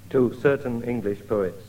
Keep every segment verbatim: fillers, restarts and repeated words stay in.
To certain English poets.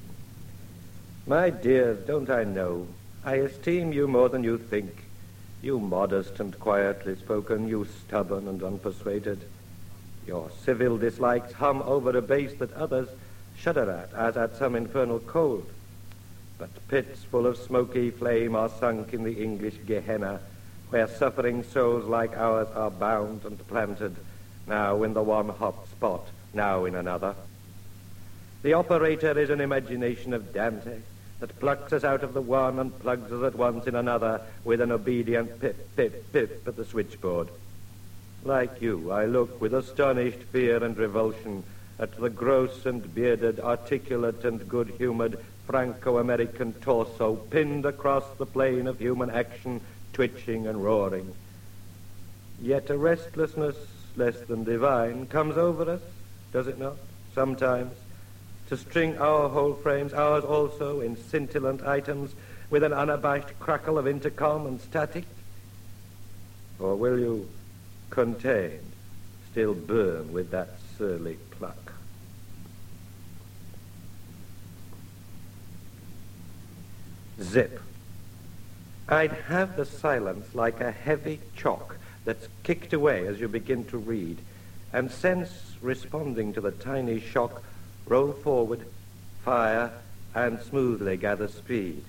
My dears, don't I know, I esteem you more than you think, you modest and quietly spoken, you stubborn and unpersuaded. Your civil dislikes hum over a base that others shudder at, as at some infernal cold. But pits full of smoky flame are sunk in the English Gehenna, where suffering souls like ours are bound and planted, now in the one hot spot, now in another. The operator is an imagination of Dante that plucks us out of the one and plugs us at once in another with an obedient pip, pip, pip at the switchboard. Like you, I look with astonished fear and revulsion at the gross and bearded, articulate and good-humored Franco-American torso pinned across the plane of human action, twitching and roaring. Yet a restlessness less than divine comes over us, does it not, sometimes, to string our whole frames, ours also, in scintillant items, with an unabashed crackle of intercom and static? Or will you, contained, still burn with that surly pluck? Zip. I'd have the silence like a heavy chalk that's kicked away as you begin to read, and sense, responding to the tiny shock, roll forward, fire, and smoothly gather speed.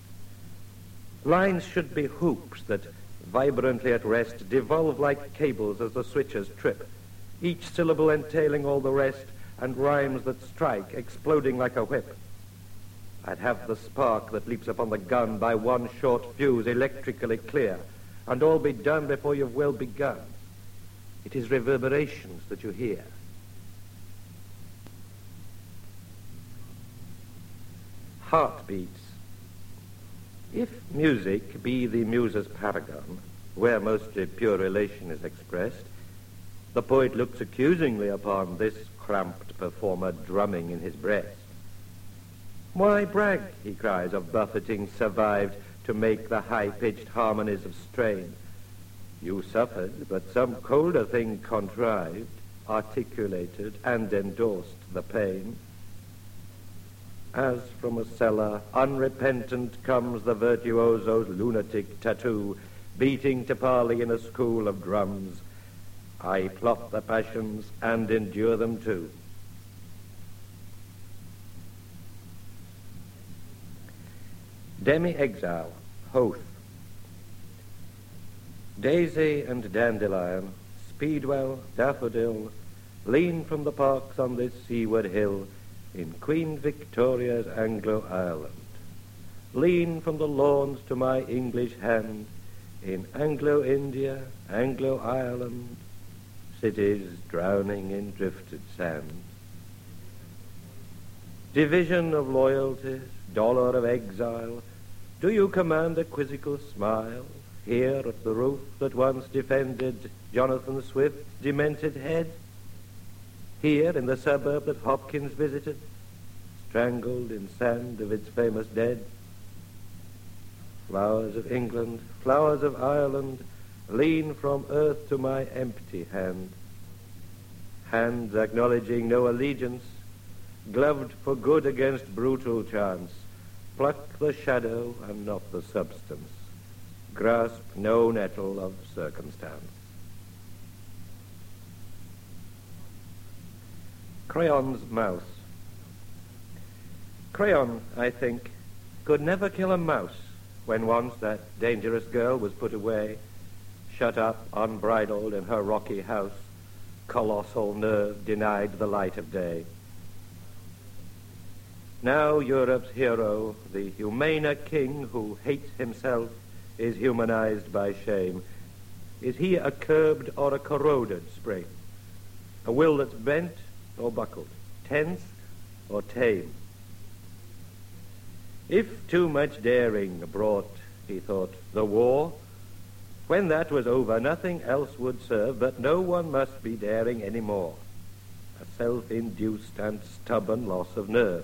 Lines should be hoops that, vibrantly at rest, devolve like cables as the switches trip, each syllable entailing all the rest, and rhymes that strike, exploding like a whip. I'd have the spark that leaps upon the gun by one short fuse electrically clear, and all be done before you've well begun. It is reverberations that you hear. Heartbeats. If music be the muse's paragon, where mostly pure elation is expressed, the poet looks accusingly upon this cramped performer drumming in his breast. Why brag, he cries, of buffeting survived to make the high-pitched harmonies of strain? You suffered, but some colder thing contrived, articulated, and endorsed the pain. As from a cellar, unrepentant, comes the virtuoso's lunatic tattoo, beating to parley in a school of drums. I plot the passions and endure them too. Demi-exile, Hoth. Daisy and dandelion, speedwell, daffodil, lean from the parks on this seaward hill in Queen Victoria's Anglo-Ireland. Lean from the lawns to my English hand in Anglo-India, Anglo-Ireland, cities drowning in drifted sand. Division of loyalties, dollar of exile, do you command a quizzical smile here at the roof that once defended Jonathan Swift's demented head? Here in the suburb that Hopkins visited, strangled in sand of its famous dead? Flowers of England, flowers of Ireland, lean from earth to my empty hand. Hands acknowledging no allegiance, gloved for good against brutal chance, pluck the shadow and not the substance, grasp no nettle of circumstance. Crayon's mouse. Crayon, I think, could never kill a mouse when once that dangerous girl was put away, shut up unbridled in her rocky house, colossal nerve denied the light of day. Now Europe's hero, the humaner king who hates himself, is humanized by shame. Is he a curbed or a corroded spring? A will that's bent or buckled, tense or tame? If too much daring brought, he thought, the war, when that was over, nothing else would serve, but no one must be daring any more. A self-induced and stubborn loss of nerve.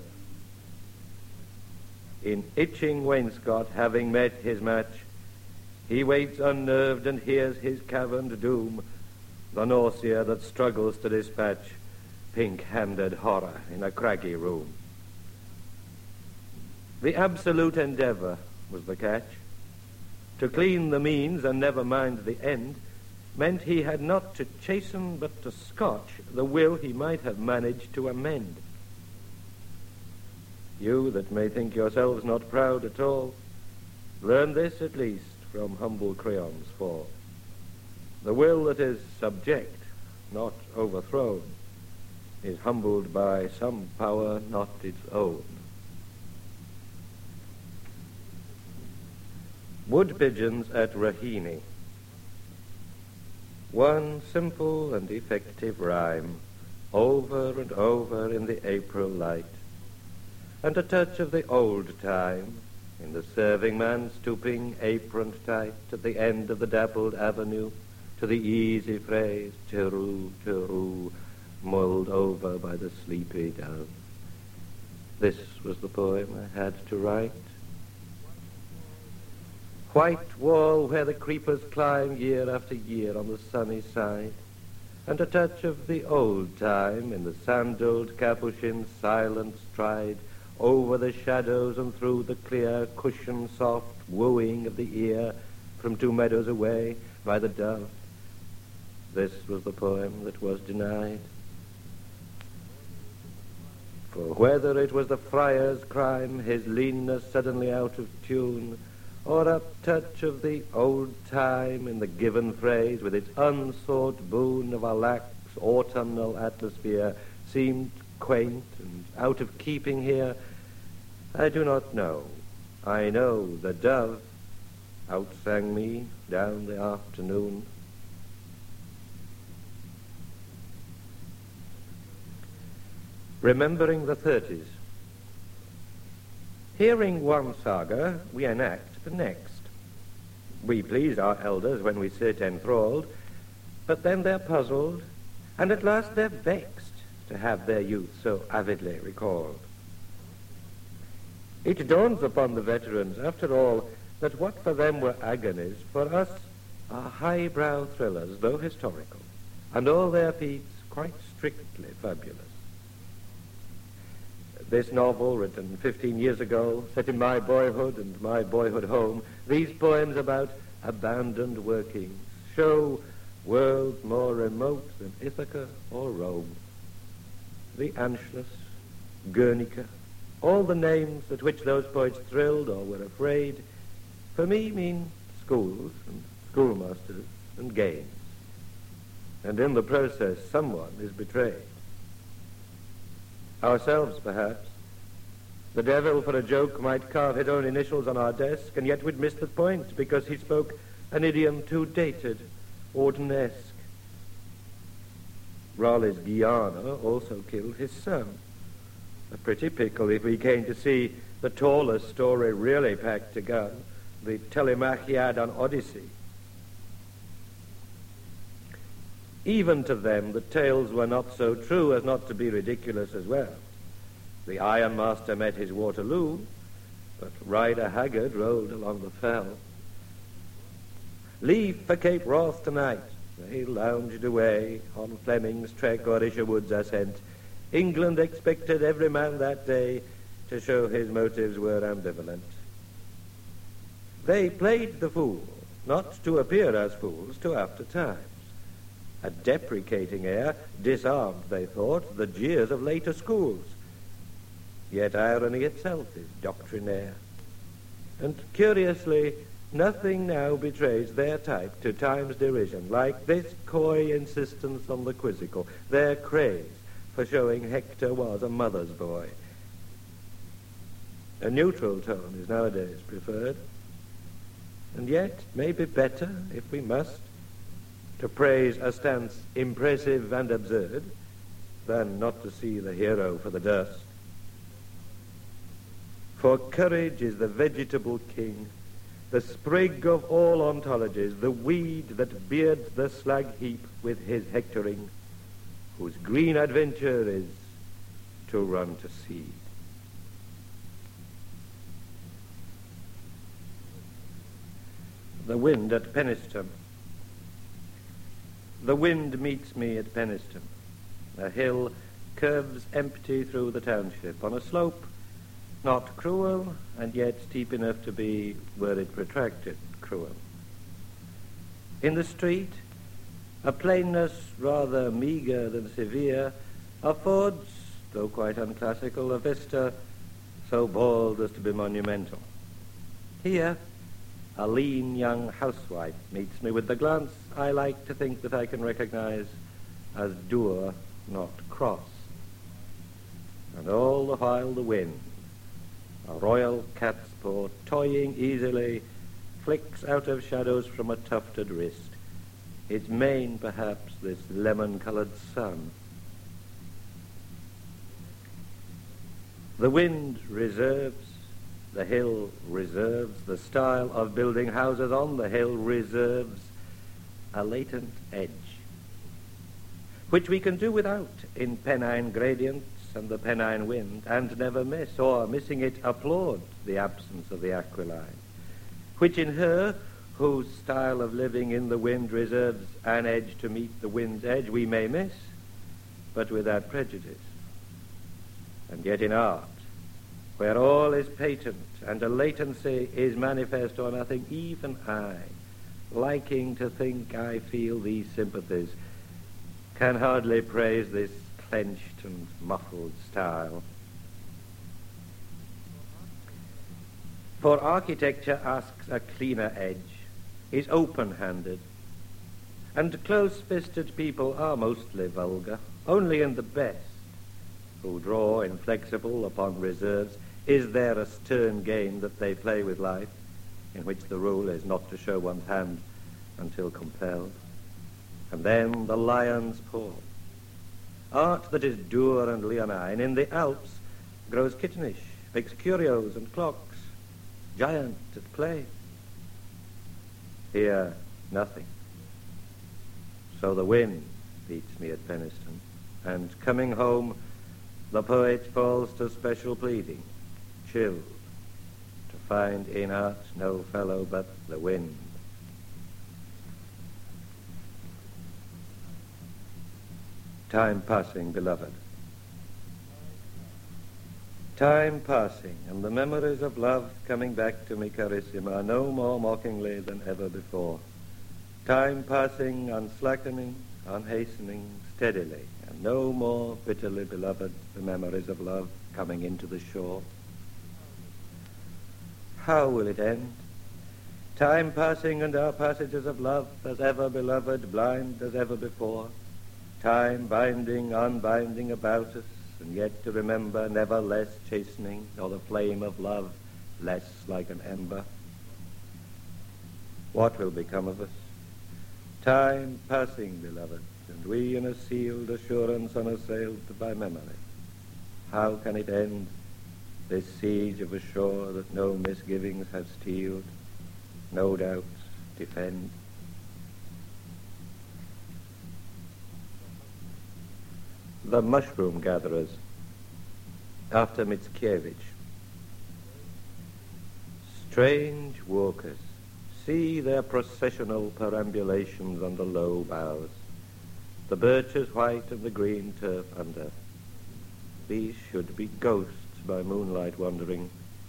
In itching wainscot, having met his match, he waits unnerved and hears his caverned doom, the nausea that struggles to dispatch, pink-handed horror in a craggy room. The absolute endeavour was the catch. To clean the means and never mind the end meant he had not to chasten but to scotch the will he might have managed to amend. You that may think yourselves not proud at all, learn this at least from humble Creon's fall. The will that is subject, not overthrown, is humbled by some power not its own. Wood pigeons at Raheny. One simple and effective rhyme, over and over in the April light, and a touch of the old time in the serving man stooping aproned tight at the end of the dappled avenue to the easy phrase, chiroo, chiroo, mulled over by the sleepy dove. This was the poem I had to write. White wall where the creepers climb year after year on the sunny side, and a touch of the old time in the sandaled capuchin's silent stride over the shadows and through the clear cushion soft wooing of the ear from two meadows away by the dove. This was the poem that was denied. For whether it was the friar's crime, his leanness suddenly out of tune, or a touch of the old time in the given phrase with its unsought boon of a lax autumnal atmosphere seemed quaint and out of keeping here, I do not know. I know the dove outsang me down the afternoon. Remembering the thirties. Hearing one saga, we enact the next. We please our elders when we sit enthralled, but then they're puzzled, and at last they're vexed to have their youth so avidly recalled. It dawns upon the veterans, after all, that what for them were agonies, for us are highbrow thrillers, though historical, and all their feats quite strictly fabulous. This novel, written fifteen years ago, set in my boyhood and my boyhood home, these poems about abandoned workings show worlds more remote than Ithaca or Rome. The Anschluss, Guernica, all the names at which those poets thrilled or were afraid, for me mean schools and schoolmasters and games. And in the process, someone is betrayed. Ourselves, perhaps. The devil, for a joke, might carve his own initials on our desk, and yet we'd miss the point because he spoke an idiom too dated, Audenesque. Raleigh's Guiana also killed his son. A pretty pickle if we came to see the tallest story really packed a gun, the Telemachiad on Odyssey. Even to them the tales were not so true as not to be ridiculous as well. The ironmaster met his Waterloo, but Rider Haggard rode along the fell. Leave for Cape Wrath tonight. They lounged away on Fleming's trek or Isherwood's ascent. England expected every man that day to show his motives were ambivalent. They played the fool, not to appear as fools to after times. A deprecating air disarmed, they thought, the jeers of later schools. Yet irony itself is doctrinaire. And curiously, nothing now betrays their type to time's derision, like this coy insistence on the quizzical, their craze for showing Hector was a mother's boy. A neutral tone is nowadays preferred, and yet it may be better, if we must, to praise a stance impressive and absurd than not to see the hero for the dust. For courage is the vegetable king, the sprig of all ontologies, the weed that beards the slag heap with his hectoring, whose green adventure is to run to seed. The wind at Penistone. The wind meets me at Penistone, a hill curves empty through the township on a slope not cruel and yet steep enough to be, were it protracted, cruel. In the street, a plainness rather meagre than severe affords, though quite unclassical, a vista so bold as to be monumental. Here, a lean young housewife meets me with the glance I like to think that I can recognize as dour, not cross. And all the while the wind, a royal cat's paw, toying easily, flicks out of shadows from a tufted wrist, its mane perhaps this lemon-coloured sun. The wind reserves, the hill reserves, the style of building houses on the hill reserves a latent edge, which we can do without in Pennine gradients and the Pennine wind, and never miss, or missing it applaud the absence of the aquiline, which in her, whose style of living in the wind reserves an edge to meet the wind's edge, we may miss, but without prejudice. And yet in art, where all is patent and a latency is manifest or nothing, even I, liking to think I feel these sympathies, can hardly praise this clenched and muffled style. For architecture asks a cleaner edge, is open-handed, and close-fisted people are mostly vulgar. Only in the best, who draw inflexible upon reserves, is there a stern game that they play with life, in which the rule is not to show one's hand until compelled. And then the lion's paw. Art that is dour and leonine in the Alps grows kittenish, makes curios and clocks, giant at play. Here, nothing. So the wind beats me at Penistone, and coming home, the poet falls to special pleading, chilled, to find in art no fellow but the wind. Time passing, beloved. Time passing, and the memories of love coming back to me, Carissima, no more mockingly than ever before. Time passing, unslackening, unhastening, steadily, and no more bitterly, beloved, the memories of love coming into the shore. How will it end? Time passing and our passages of love, as ever, beloved, blind as ever before. Time binding, unbinding about us, and yet to remember never less chastening, nor the flame of love less like an ember. What will become of us? Time passing, beloved, and we in a sealed assurance unassailed by memory. How can it end, this siege of a shore that no misgivings have steeled, no doubts defend? The Mushroom Gatherers, after Mickiewicz. Strange walkers, see their processional perambulations under low boughs, the birches white and the green turf under. These should be ghosts by moonlight wandering.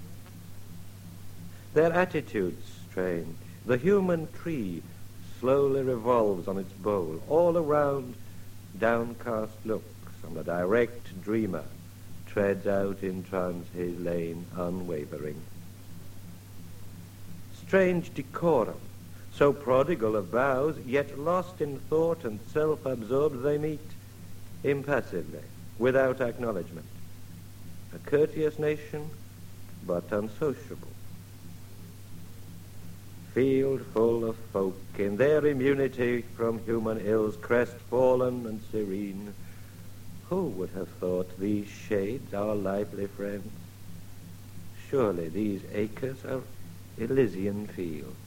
Their attitudes strange. The human tree slowly revolves on its bole. All around, downcast looks, and the direct dreamer treads out in trance his lane unwavering. Strange decorum, so prodigal of boughs, yet lost in thought and self-absorbed, they meet impassively, without acknowledgement. A courteous nation, but unsociable. Field full of folk, in their immunity from human ills, crestfallen and serene. Who would have thought these shades our lively friends? Surely these acres are Elysian fields.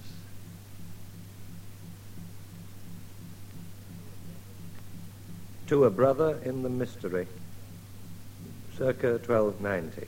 To a Brother in the Mystery, circa twelve ninety.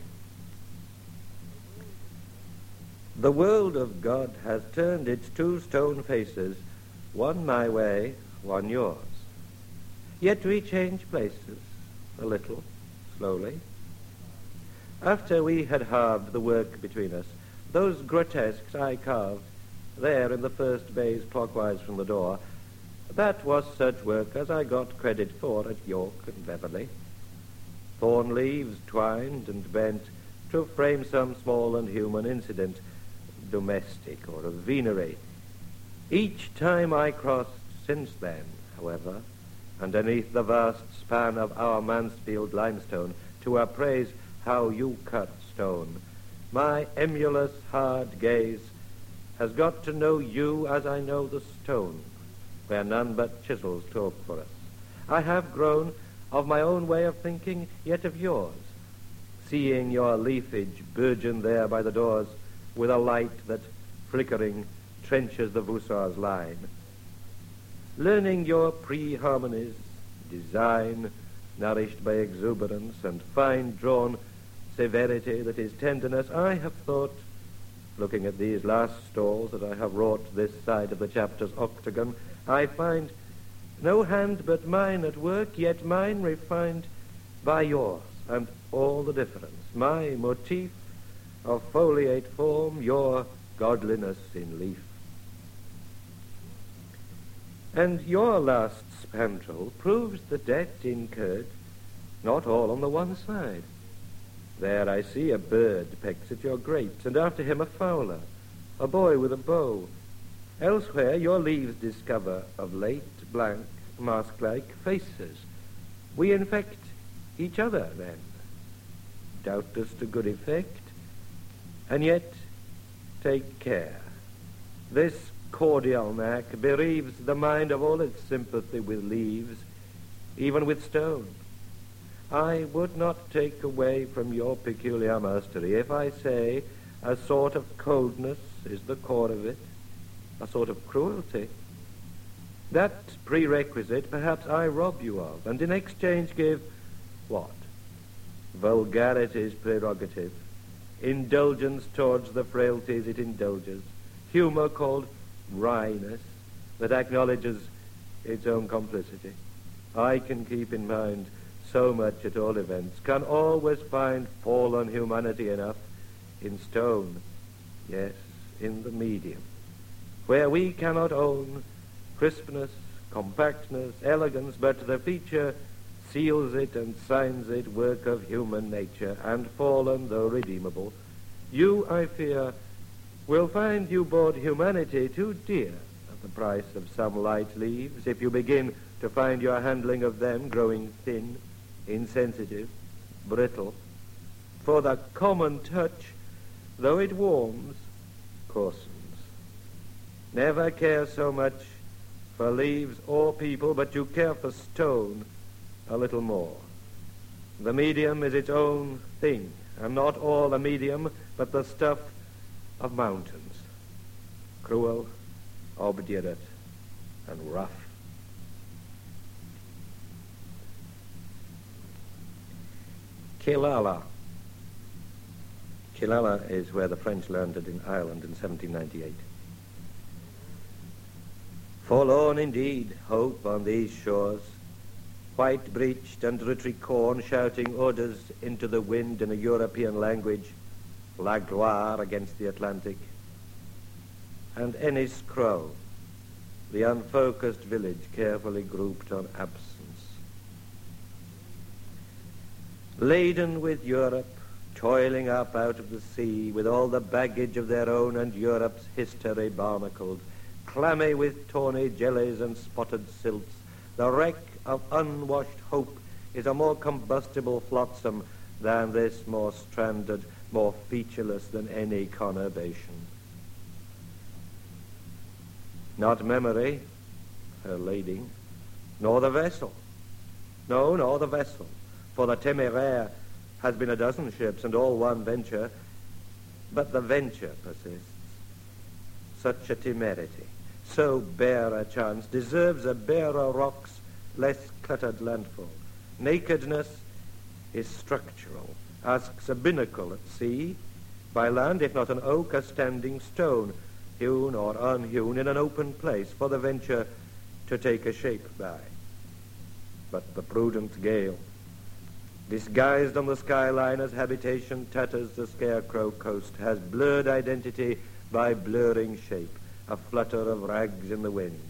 The world of God has turned its two stone faces, one my way, one yours. Yet we change places, a little, slowly. After we had halved the work between us, those grotesques I carved, there in the first bays clockwise from the door, that was such work as I got credit for at York and Beverley. Thorn leaves twined and bent to frame some small and human incident, domestic or of venery. Each time I crossed since then, however, underneath the vast span of our Mansfield limestone, to appraise how you cut stone, my emulous hard gaze has got to know you as I know the stone, where none but chisels talk for us. I have grown of my own way of thinking, yet of yours, seeing your leafage burgeon there by the doors with a light that, flickering, trenches the voussoir's line. Learning your pre-harmonies, design, nourished by exuberance and fine-drawn severity that is tenderness, I have thought, looking at these last stalls that I have wrought this side of the chapter's octagon, I find no hand but mine at work, yet mine refined by yours, and all the difference. My motif of foliate form, your godliness in leaf. And your last spandrel proves the debt incurred, not all on the one side. There I see a bird pecks at your grapes, and after him a fowler, a boy with a bow. Elsewhere your leaves discover of late blank, mask-like faces. We infect each other then, doubtless to good effect, and yet take care. This cordial knack bereaves the mind of all its sympathy with leaves, even with stone. I would not take away from your peculiar mastery if I say a sort of coldness is the core of it, a sort of cruelty. That prerequisite perhaps I rob you of, and in exchange give what? Vulgarity's prerogative, indulgence towards the frailties it indulges, humor called wryness that acknowledges its own complicity. I can keep in mind so much at all events, can always find fallen humanity enough in stone, yes, in the medium, where we cannot own crispness, compactness, elegance, but the feature seals it and signs it work of human nature, and fallen though redeemable. You, I fear, will find you bought humanity too dear at the price of some light leaves if you begin to find your handling of them growing thin, insensitive, brittle. For the common touch, though it warms, coarsens. Never care so much for leaves or people, but you care for stone a little more. The medium is its own thing, and not all a medium, but the stuff of mountains, cruel, obdurate, and rough. Killala. Killala is where the French landed in Ireland in seventeen ninety-eight. Forlorn indeed, hope on these shores, white-breeched and Ritricorn shouting orders into the wind in a European language, La Gloire against the Atlantic, and Enniscrow, the unfocused village carefully grouped on absence. Laden with Europe, toiling up out of the sea with all the baggage of their own and Europe's history barnacled, clammy with tawny jellies and spotted silts, the wreck of unwashed hope is a more combustible flotsam than this, more stranded, more featureless than any conurbation. Not memory, her lading, nor the vessel. No, nor the vessel, for the Téméraire has been a dozen ships and all one venture, but the venture persists. Such a temerity, so bare a chance, deserves a barer rock's less cluttered landfall. Nakedness is structural, asks a binnacle at sea, by land, if not an oak, a standing stone, hewn or unhewn in an open place for the venture to take a shape by. But the prudent gale, disguised on the skyline as habitation, tatters the Scarecrow Coast, has blurred identity by blurring shape, a flutter of rags in the wind.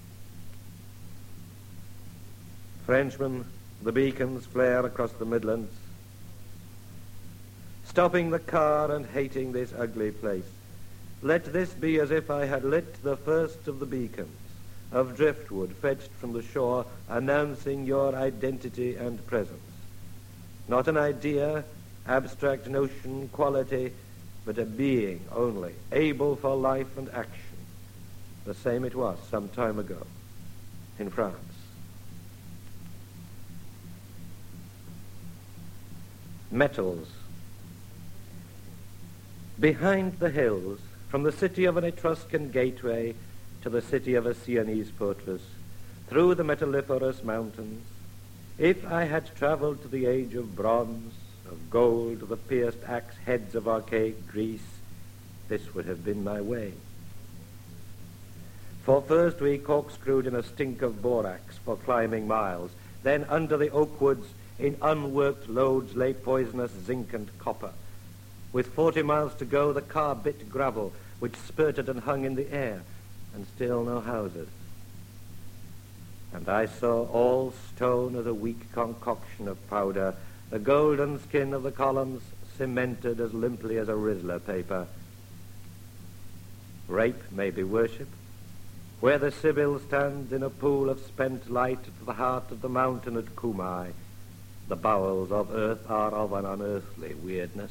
Frenchmen, the beacons flare across the Midlands, stopping the car and hating this ugly place. Let this be as if I had lit the first of the beacons, of driftwood fetched from the shore, announcing your identity and presence. Not an idea, abstract notion, quality, but a being only, able for life and action. The same it was some time ago in France. Metals. Behind the hills, from the city of an Etruscan gateway to the city of a Sienese fortress, through the metalliferous mountains, if I had traveled to the age of bronze, of gold, the pierced axe heads of archaic Greece, this would have been my way. For first we corkscrewed in a stink of borax for climbing miles, then under the oak woods in unworked loads lay poisonous zinc and copper. With forty miles to go, the car bit gravel, which spurted and hung in the air, and still no houses. And I saw all stone as a weak concoction of powder, the golden skin of the columns cemented as limply as a Rizzler paper. Rape may be worship. Where the Sibyl stands in a pool of spent light at the heart of the mountain at Kumai, the bowels of earth are of an unearthly weirdness.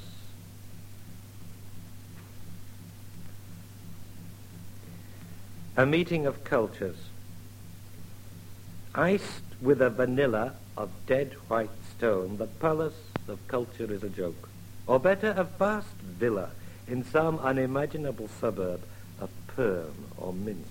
A meeting of cultures. Iced with a vanilla of dead white stone, the palace of culture is a joke. Or better, a vast villa in some unimaginable suburb of Perm or Minsk.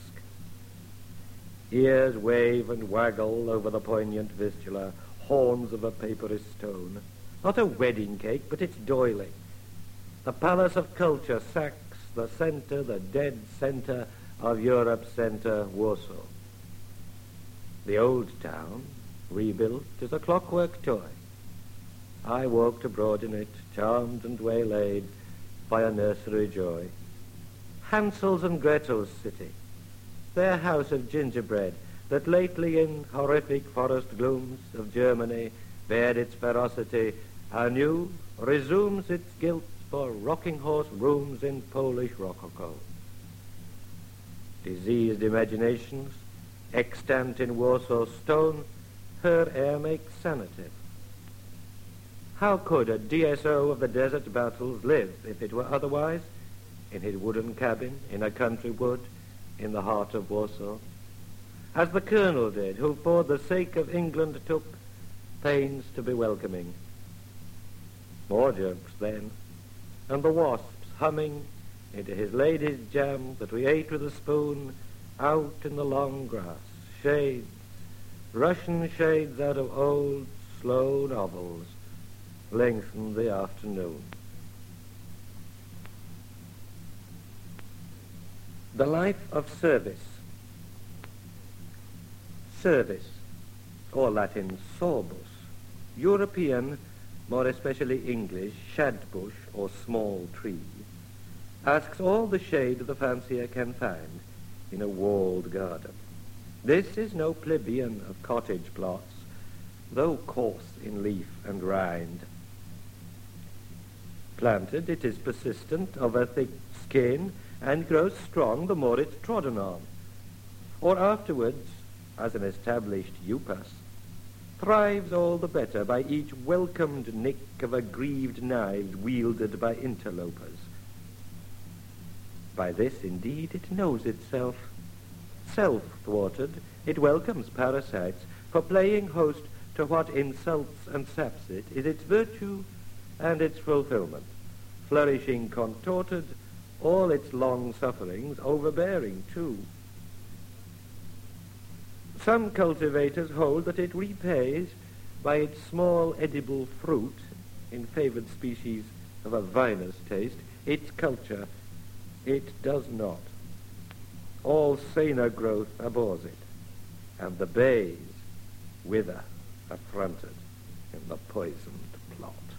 Ears wave and waggle over the poignant vistula, horns of a papery stone. Not a wedding cake, but its doily. The palace of culture sacks the center, the dead center of Europe's center, Warsaw. The old town, rebuilt, is a clockwork toy. I walked abroad in it, charmed and waylaid by a nursery joy. Hansel's and Gretel's city, their house of gingerbread, that lately in horrific forest glooms of Germany bared its ferocity, anew resumes its guilt for rocking horse rooms in Polish rococo. Diseased imaginations, extant in Warsaw stone, her air makes sanative. How could a D S O of the desert battles live, if it were otherwise, in his wooden cabin, in a country wood, in the heart of Warsaw? As the colonel did, who for the sake of England took pains to be welcoming. More jokes then, and the wasps humming into his lady's jam that we ate with a spoon out in the long grass, shades, Russian shades out of old, slow novels, lengthened the afternoon. The life of service. Service, or Latin sorbus, European, more especially English, shadbush or small tree, asks all the shade the fancier can find in a walled garden. This is no plebeian of cottage plots, though coarse in leaf and rind. Planted, it is persistent, of a thick skin, and grows strong the more it's trodden on. Or afterwards, as an established upas, thrives all the better by each welcomed nick of aggrieved knives wielded by interlopers. By this, indeed, it knows itself. Self-thwarted, it welcomes parasites, for playing host to what insults and saps it is its virtue and its fulfillment, flourishing contorted, all its long sufferings overbearing too. Some cultivators hold that it repays by its small edible fruit, in favored species of a vinous taste, its culture. It does not. All saner growth abhors it, and the bays wither affronted. in the poisoned plot.